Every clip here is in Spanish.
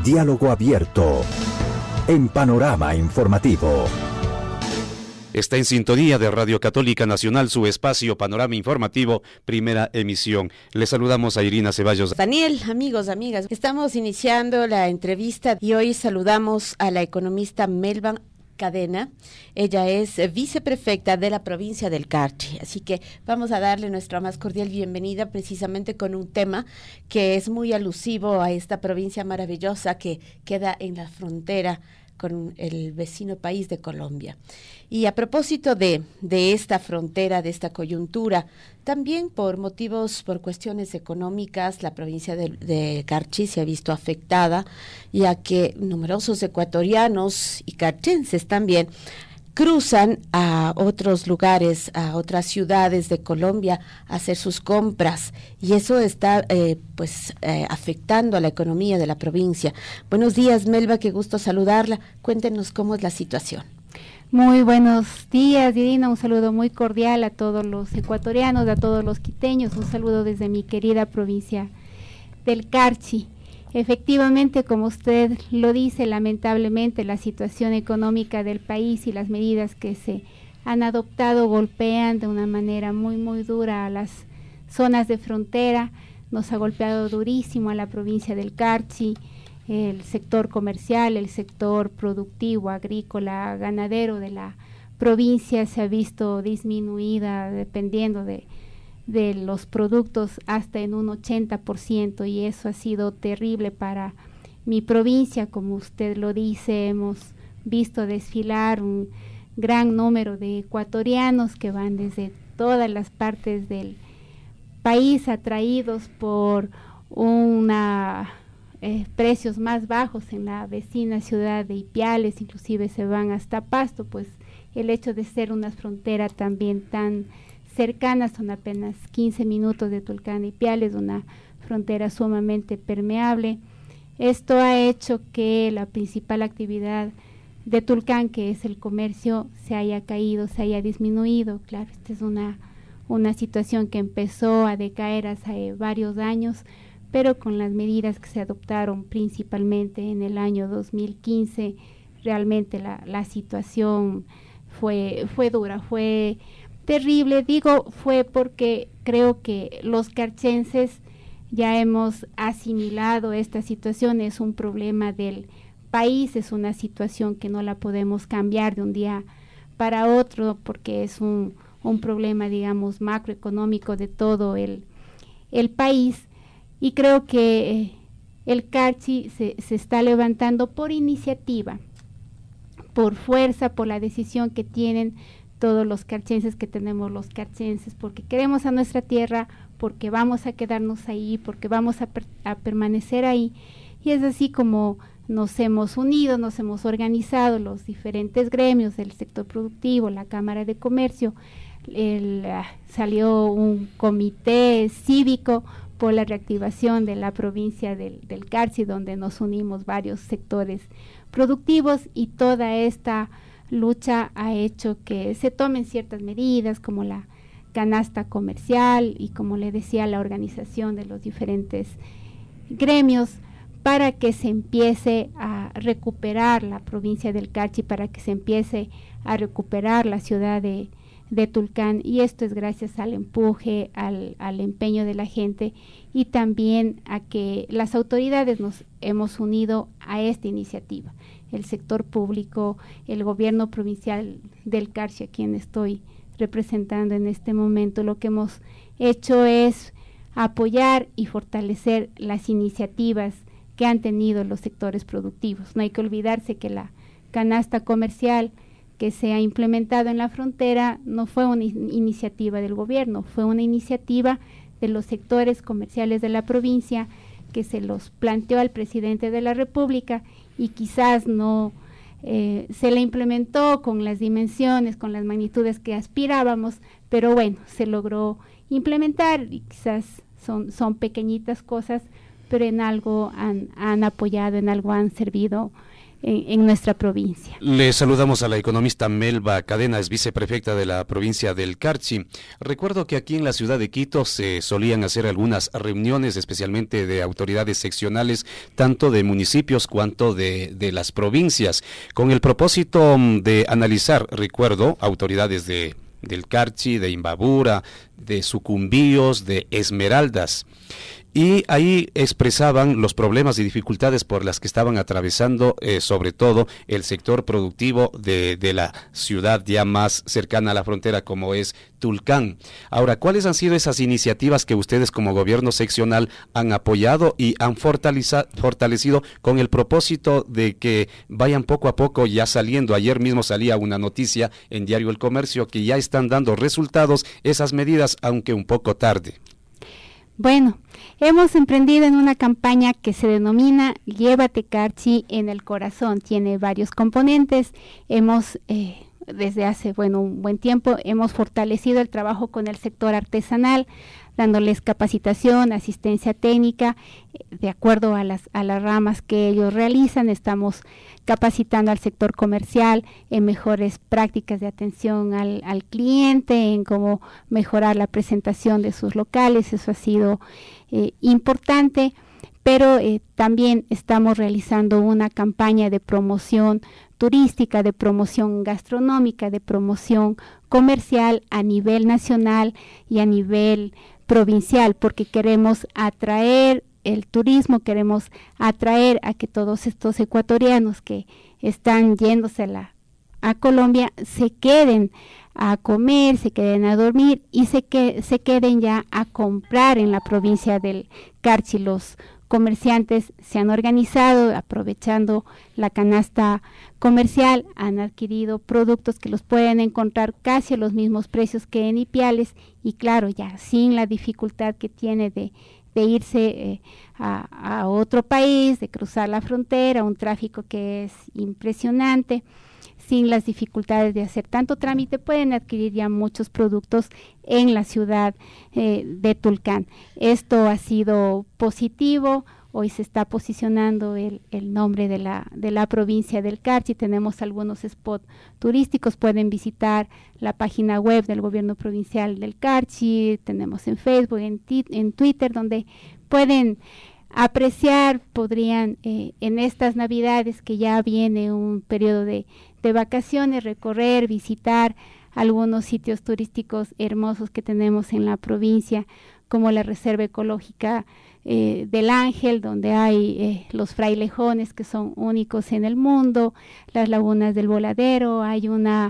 Diálogo abierto en Panorama Informativo. Está en sintonía de Radio Católica Nacional, su espacio Panorama Informativo, primera emisión. Les saludamos a Irina Ceballos. Daniel, amigos, amigas, estamos iniciando la entrevista y hoy saludamos a la economista Melba Cadena. Ella es viceprefecta de la provincia del Carchi, así que vamos a darle nuestra más cordial bienvenida precisamente con un tema que es muy alusivo a esta provincia maravillosa que queda en la frontera con el vecino país de Colombia. Y a propósito de esta frontera, de esta coyuntura, también por cuestiones económicas, la provincia de Carchi se ha visto afectada, ya que numerosos ecuatorianos y carchenses también cruzan a otros lugares, a otras ciudades de Colombia a hacer sus compras, y eso está afectando a la economía de la provincia. Buenos días, Melba, qué gusto saludarla. Cuéntenos cómo es la situación. Muy buenos días, Irina, un saludo muy cordial a todos los ecuatorianos, a todos los quiteños, un saludo desde mi querida provincia del Carchi. Efectivamente, como usted lo dice, lamentablemente la situación económica del país y las medidas que se han adoptado golpean de una manera muy, muy dura a las zonas de frontera. Nos ha golpeado durísimo a la provincia del Carchi, el sector comercial, el sector productivo, agrícola, ganadero de la provincia se ha visto disminuida dependiendo de los productos hasta en un 80%, y eso ha sido terrible para mi provincia. Como usted lo dice, hemos visto desfilar un gran número de ecuatorianos que van desde todas las partes del país atraídos por precios más bajos en la vecina ciudad de Ipiales, inclusive se van hasta Pasto, pues el hecho de ser una frontera también tan cercanas, son apenas 15 minutos de Tulcán y Ipiales, una frontera sumamente permeable. Esto ha hecho que la principal actividad de Tulcán, que es el comercio, se haya caído, se haya disminuido. Claro, esta es una situación que empezó a decaer hace varios años, pero con las medidas que se adoptaron principalmente en el año 2015, realmente la situación fue dura, fue terrible. Digo fue porque creo que los carchenses ya hemos asimilado esta situación, es un problema del país, es una situación que no la podemos cambiar de un día para otro porque es un problema, digamos, macroeconómico de todo el país, y creo que el Carchi se está levantando por iniciativa, por fuerza, por la decisión que tienen todos los carchenses, que tenemos los carchenses, porque queremos a nuestra tierra, porque vamos a quedarnos ahí, porque vamos a permanecer ahí, y es así como nos hemos unido, nos hemos organizado los diferentes gremios del sector productivo, la Cámara de Comercio, salió un comité cívico por la reactivación de la provincia del Carchi, donde nos unimos varios sectores productivos, y toda esta lucha ha hecho que se tomen ciertas medidas como la canasta comercial y, como le decía, la organización de los diferentes gremios para que se empiece a recuperar la provincia del Carchi, para que se empiece a recuperar la ciudad de Tulcán, y esto es gracias al empuje, al empeño de la gente, y también a que las autoridades nos hemos unido a esta iniciativa. El sector público, el gobierno provincial del Carchi, a quien estoy representando en este momento, lo que hemos hecho es apoyar y fortalecer las iniciativas que han tenido los sectores productivos. No hay que olvidarse que la canasta comercial que se ha implementado en la frontera no fue una iniciativa del gobierno, fue una iniciativa de los sectores comerciales de la provincia, que se los planteó al presidente de la República, y quizás no se la implementó con las dimensiones, con las magnitudes que aspirábamos, pero bueno, se logró implementar, y quizás son pequeñitas cosas, pero en algo han apoyado, en algo han servido en nuestra provincia. Le saludamos a la economista Melba Cadena, es viceprefecta de la provincia del Carchi. Recuerdo que aquí en la ciudad de Quito se solían hacer algunas reuniones, especialmente de autoridades seccionales, tanto de municipios cuanto de las provincias, con el propósito de analizar, recuerdo, autoridades del Carchi, de Imbabura, de Sucumbíos, de Esmeraldas. Y ahí expresaban los problemas y dificultades por las que estaban atravesando, sobre todo el sector productivo de la ciudad ya más cercana a la frontera, como es Tulcán. Ahora, ¿cuáles han sido esas iniciativas que ustedes como gobierno seccional han apoyado y han fortalecido con el propósito de que vayan poco a poco ya saliendo? Ayer mismo salía una noticia en Diario El Comercio que ya están dando resultados esas medidas, aunque un poco tarde. Bueno, hemos emprendido en una campaña que se denomina Llévate Carchi en el corazón. Tiene varios componentes. Hemos, desde hace un buen tiempo, hemos fortalecido el trabajo con el sector artesanal, dándoles capacitación, asistencia técnica, de acuerdo a las ramas que ellos realizan. Estamos capacitando al sector comercial en mejores prácticas de atención al cliente, en cómo mejorar la presentación de sus locales. Eso ha sido importante, pero también estamos realizando una campaña de promoción turística, de promoción gastronómica, de promoción comercial a nivel nacional y a nivel provincial, porque queremos atraer el turismo, queremos atraer a que todos estos ecuatorianos que están yéndose a Colombia se queden a comer, se queden a dormir y se queden ya a comprar en la provincia del Carchi. Los comerciantes se han organizado aprovechando la canasta comercial, han adquirido productos que los pueden encontrar casi a los mismos precios que en Ipiales y claro, ya sin la dificultad que tiene de irse a otro país, de cruzar la frontera, un tráfico que es impresionante. Sin las dificultades de hacer tanto trámite, pueden adquirir ya muchos productos en la ciudad de Tulcán. Esto ha sido positivo. Hoy se está posicionando el nombre de la provincia del Carchi. Tenemos algunos spots turísticos. Pueden visitar la página web del gobierno provincial del Carchi. Tenemos en Facebook, en Twitter, donde pueden apreciar, podrían en estas Navidades, que ya viene un periodo de vacaciones, recorrer, visitar algunos sitios turísticos hermosos que tenemos en la provincia, como la Reserva Ecológica del Ángel, donde hay los frailejones que son únicos en el mundo, las lagunas del Voladero, hay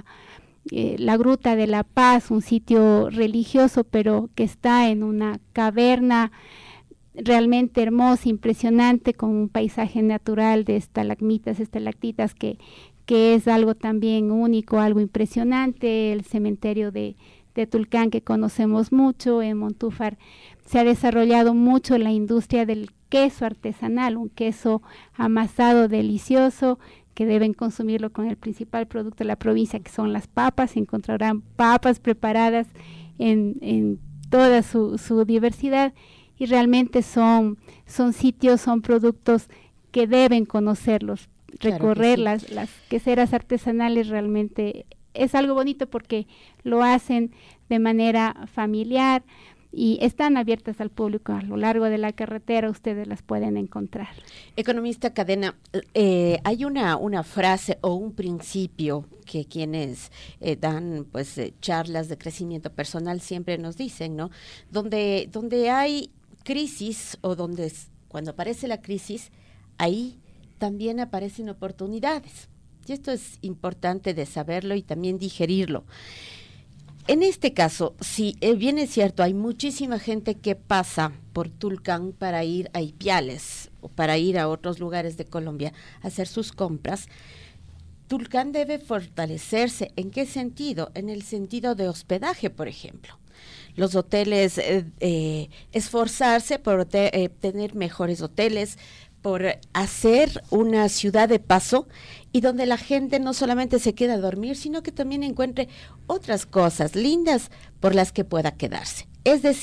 la Gruta de la Paz, un sitio religioso, pero que está en una caverna realmente hermosa, impresionante, con un paisaje natural de estalagmitas, estalactitas, que es algo también único, algo impresionante. El cementerio de Tulcán, que conocemos mucho. En Montúfar se ha desarrollado mucho la industria del queso artesanal, un queso amasado delicioso, que deben consumirlo con el principal producto de la provincia, que son las papas. Encontrarán papas preparadas en toda su diversidad, y realmente son sitios, son productos que deben conocerlos. Recorrer claro que sí. Las queseras artesanales realmente es algo bonito, porque lo hacen de manera familiar y están abiertas al público a lo largo de la carretera. Ustedes las pueden encontrar. Economista Cadena, hay una frase o un principio que quienes dan charlas de crecimiento personal siempre nos dicen, ¿no? Donde hay crisis, o cuando aparece la crisis, ahí también aparecen oportunidades. Y esto es importante de saberlo y también digerirlo. En este caso, si bien es cierto, hay muchísima gente que pasa por Tulcán para ir a Ipiales o para ir a otros lugares de Colombia a hacer sus compras, Tulcán debe fortalecerse. ¿En qué sentido? En el sentido de hospedaje, por ejemplo. Los hoteles, esforzarse por tener mejores hoteles, por hacer una ciudad de paso, y donde la gente no solamente se queda a dormir, sino que también encuentre otras cosas lindas por las que pueda quedarse. Es decir,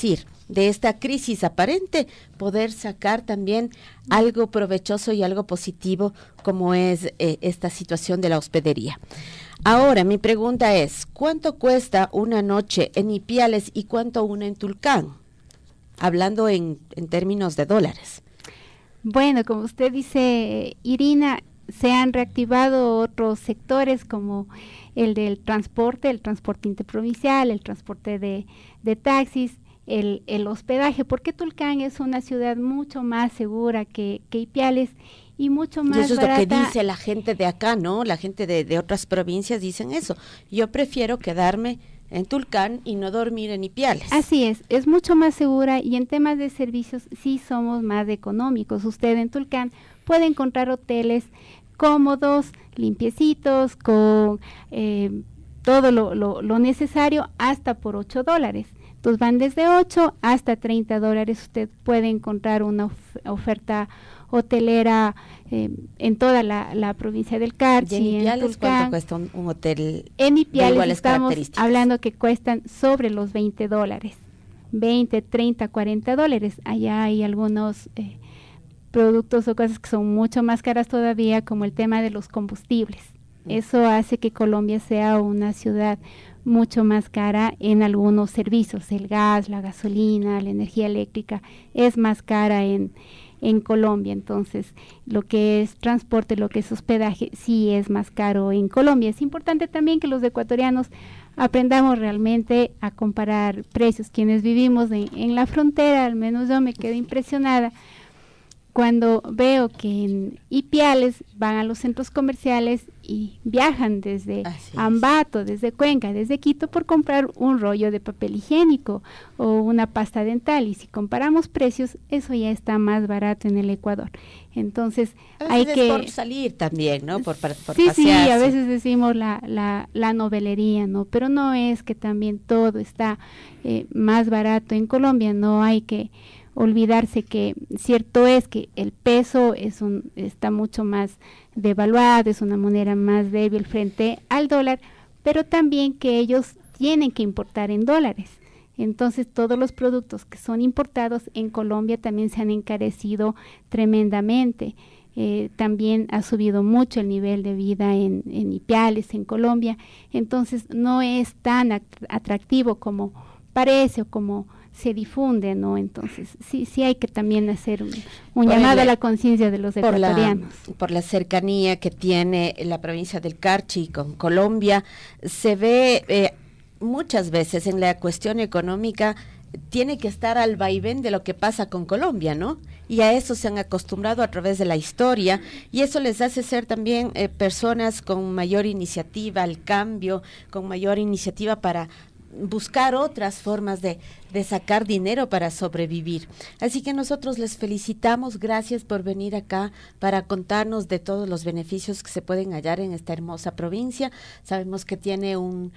de esta crisis aparente, poder sacar también algo provechoso y algo positivo como es esta situación de la hospedería. Ahora, mi pregunta es, ¿cuánto cuesta una noche en Ipiales y cuánto una en Tulcán? Hablando en términos de dólares. Bueno, como usted dice, Irina, se han reactivado otros sectores como el del transporte, el transporte interprovincial, el transporte de taxis, el hospedaje, porque Tulcán es una ciudad mucho más segura que Ipiales y mucho más eso es barata. lo que dice la gente de acá, ¿no? La gente de otras provincias dicen eso. Yo prefiero quedarme en Tulcán y no dormir en Ipiales. Así es mucho más segura y en temas de servicios sí somos más económicos. Usted en Tulcán puede encontrar hoteles cómodos, limpiecitos, con todo lo necesario hasta por $8. Entonces van desde 8 hasta $30. Usted puede encontrar una oferta hotelera en toda la provincia del Carchi. ¿Y en Ipiales cuánto cuesta un hotel? En Ipiales estamos características? Hablando que cuestan sobre los $20, 20, 30, $40. Allá hay algunos productos o cosas que son mucho más caras todavía, como el tema de los combustibles. Eso hace que Colombia sea una ciudad mucho más cara en algunos servicios. El gas, la gasolina, la energía eléctrica es más cara en Colombia. Entonces, lo que es transporte, lo que es hospedaje, sí es más caro en Colombia. Es importante también que los ecuatorianos aprendamos realmente a comparar precios. Quienes vivimos en la frontera, al menos yo me quedo impresionada cuando veo que en Ipiales van a los centros comerciales y viajan desde Ambato, desde Cuenca, desde Quito por comprar un rollo de papel higiénico o una pasta dental, y si comparamos precios, eso ya está más barato en el Ecuador. Entonces hay que por salir también, ¿no? Por sí, pasearse. sí, a veces decimos la novelería, ¿no? Pero no es que también todo está más barato en Colombia. No hay que olvidarse que cierto es que el peso está mucho más devaluado, es una moneda más débil frente al dólar, pero también que ellos tienen que importar en dólares. Entonces todos los productos que son importados en Colombia también se han encarecido tremendamente. También ha subido mucho el nivel de vida en Ipiales, en Colombia. Entonces no es tan atractivo como parece o como se difunde, ¿no? Entonces sí hay que también hacer un llamado a la conciencia de los ecuatorianos. Por la cercanía que tiene la provincia del Carchi con Colombia, se ve muchas veces en la cuestión económica tiene que estar al vaivén de lo que pasa con Colombia, ¿no? Y a eso se han acostumbrado a través de la historia, y eso les hace ser también personas con mayor iniciativa al cambio, con mayor iniciativa para buscar otras formas de sacar dinero para sobrevivir. Así que nosotros les felicitamos, gracias por venir acá para contarnos de todos los beneficios que se pueden hallar en esta hermosa provincia. Sabemos que tiene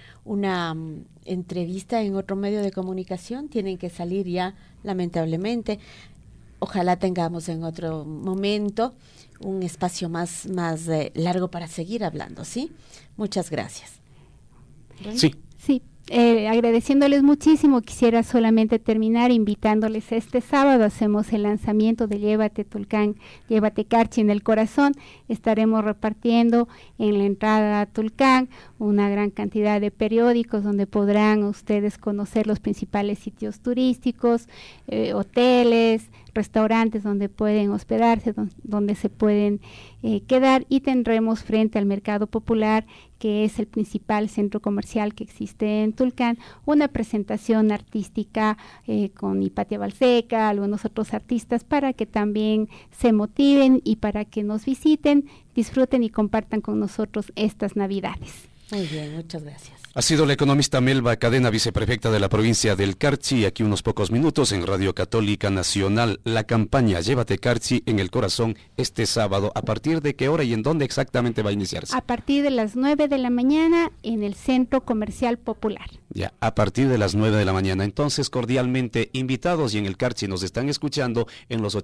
una entrevista en otro medio de comunicación, tienen que salir ya, lamentablemente. Ojalá tengamos en otro momento un espacio más largo para seguir hablando, ¿sí? Muchas gracias. ¿Bueno? Sí. Agradeciéndoles muchísimo, quisiera solamente terminar invitándoles. Este sábado hacemos el lanzamiento de Llévate Tulcán, Llévate Carchi en el corazón. Estaremos repartiendo en la entrada a Tulcán una gran cantidad de periódicos donde podrán ustedes conocer los principales sitios turísticos, hoteles, restaurantes donde pueden hospedarse, donde se pueden quedar, y tendremos frente al Mercado Popular, que es el principal centro comercial que existe en Tulcán, una presentación artística con Hipatia Balseca, algunos otros artistas, para que también se motiven y para que nos visiten, disfruten y compartan con nosotros estas Navidades. Muy bien, muchas gracias. Ha sido la economista Melba Cadena, viceprefecta de la provincia del Carchi, aquí unos pocos minutos en Radio Católica Nacional. La campaña Llévate Carchi en el corazón este sábado. ¿A partir de qué hora y en dónde exactamente va a iniciarse? A partir de las 9 de la mañana en el Centro Comercial Popular. Ya, a partir de las 9 de la mañana. Entonces, cordialmente invitados, y en el Carchi nos están escuchando en los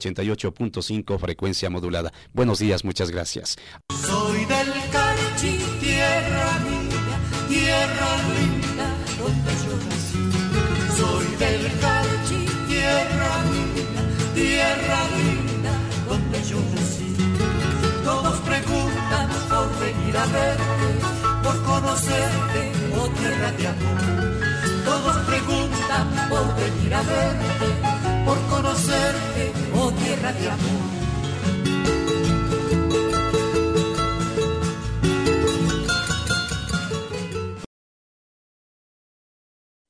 88.5 frecuencia modulada. Buenos días, muchas gracias. Soy del Carchi, tierra mía, tierra linda donde yo nací. Soy del Carchi, tierra tierra de amor. Todos preguntan por venir a verte, por conocerte, oh tierra de amor.